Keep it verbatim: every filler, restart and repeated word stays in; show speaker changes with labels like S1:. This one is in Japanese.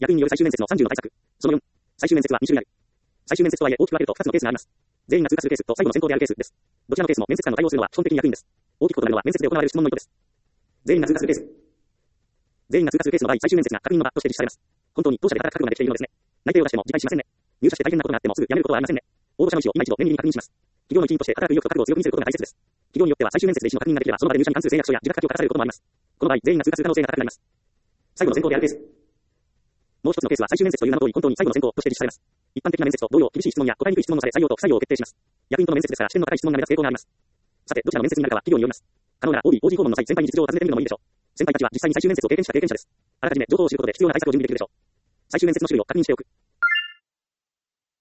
S1: 役員による最終面接のさんじゅうの対策。そのよん、最終面接はに種類ある。最終面接とはいえ大きく分けるとふたつのケースがあります。全員が通過するケースと最後の選考であるケースです。どちらのケースも面接官の対応するのは基本的に役員です。大きく異なるのは面接で行われる質問の意図です。全員が通過するケース。全員が通過するケースの場合、最終面接が確認の場として実施されます。本当に当社で働く覚悟まで来ているのですね。内定を出しても辞退しませんね。入社して大変なことがあってもすぐ辞めることはありませんね。応募者の意思を今一度念入りに確認します。企業の一員として働く意欲と覚悟を強く見せることが大切です。企業によっては最終面接で意思の確認ができればその場で入社に関する誓約書や自覚書きを書かされることもあります。この場合、全員が通過する可能性が高くなります。最後の選考であるケース。もう一つのケースは最終面接という名の通り本当に最後の選考として実施されます。一般的な面接と同様厳しい質問や答えにくい質問もされ採用と不採用を決定します。役員との面接ですから視点の高い質問が目立つ傾向があります。さて、どちらの面接になるかは企業によります。可能なら オービー、オージー 訪問の際、先輩に実情を尋ねてみるのもいいでしょう。先輩たちは実際に最終面接を経験した経験者です。あらかじめ情報を知ることで必要な対策を準備できるでしょう。最終面接の種類を確認しておく。